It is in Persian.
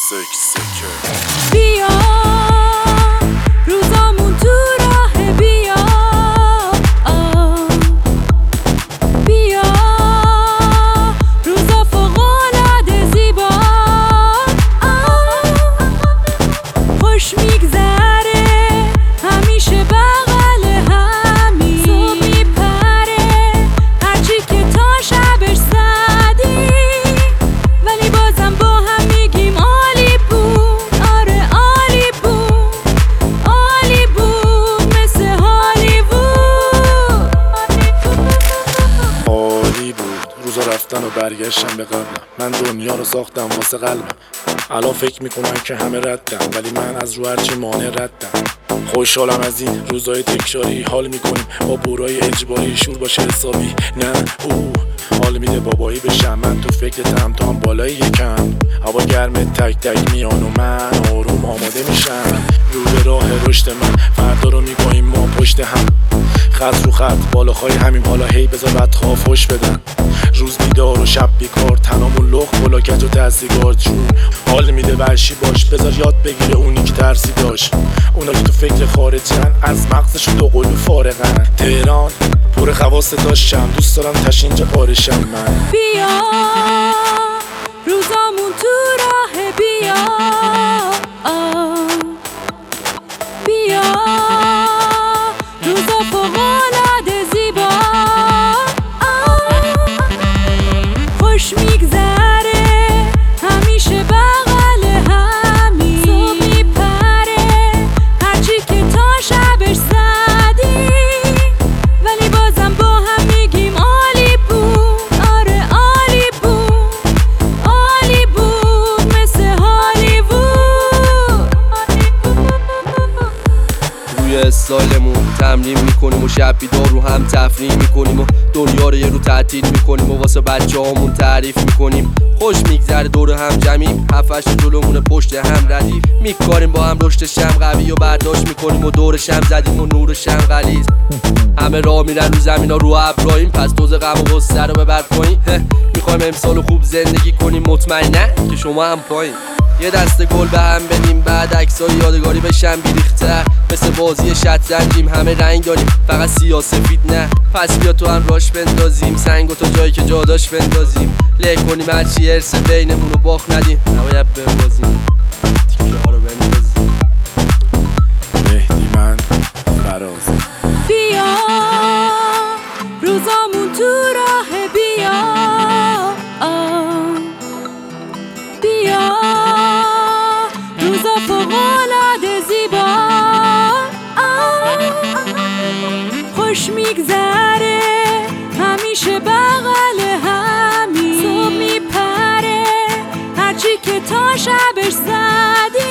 بیا روزامون تو راه، بیا بیا روزا فوق‌العاده زیبا، خوش میگذره همیشه بغل همی، صبح میپره هرچی که تا شبش زدی، ولی بازم با هم میگیم عالی بود. آره عالی بود، عالی بود مثل هالیوود. عالی بود روزا رفتن و برگشتم به قبلم. من دنیا رو ساختم واسه قلبم. الان فکر میکنن که همه ردم، ولی من از رو هرچی مانع ردم. خوشحالم از این روزای تکراری، حال میکنیم با برای اجباری، شور باشه حسابی نه او حال میده بابایی بشم. من تو فکرتم تا هم بالای یکم، هوا گرمه تک تک میان و من آروم آماده میشم. رو به راه رشد من فردا رو میگوییم ما پشت هم، خط رو خط بالاخای همیم. حالا هی بذار بدخواه فش بدن، روز بیدار و شب بیکار، تنامون لخ بلا کج و تحصیگار جون. حال میده ورشی باش، بذار یاد بگیره اونی که ترسی داشت. اونا که تو فکر خارجن از مغزشون دو قلو فارغن. تهران پر خواست داشتم، دوست دارم تش اینجا پارشم من. بیا روزامون تو راه، بیا بیا روزا فوق‌العاده زیبا، خوش میگذره همیشه بغل همی، صبح میپره هرچی که تا شبش زدی، ولی بازم با هم میگیم عالی بود. آره عالی بود، عالی بود مثل هالیوود. روی استایلمون تمرین میکنیم و شب بیدار رو هم تفریح میکنیم و دنیا رو یه رو تعطیل میکنیم و واسه بچه هامون تعریف میکنیم. خوش میگذره دور هم جمعیم، هفتش جلومونه پشت هم ردیف میکاریم با هم، رشد شم قوی و برداشت میکنیم و دور شم زدیم و نور شم غلیظ. همه راه میرن رو زمین ها رو ابراهیم، پس دوز غم و غصه رو ببر پایین. میخوایم امسال خوب زندگی کنیم، مطمئنه که شما هم پایین. یه دسته گل به هم بدیم، بعد عکسای یادگاری بشن بیریختر، مثل بازی شطرنجیم همه رنگ داریم فقط سیاه سفید نه. پس بیا تو هم راش بندازیم، سنگو تا جایی که جاداش بندازیم، له کنیم هرچی ارث بینمون رو باخت ندیم، نباید ببازیم تیکه ها رو بندازیم. مهدی من فراز. بیا روزامون تو راه، بیا بیا روزا فوق‌العاده زیبا، خوش میگذره همیشه بغل همی، صبح میپره هرچی که تا شبش زدی،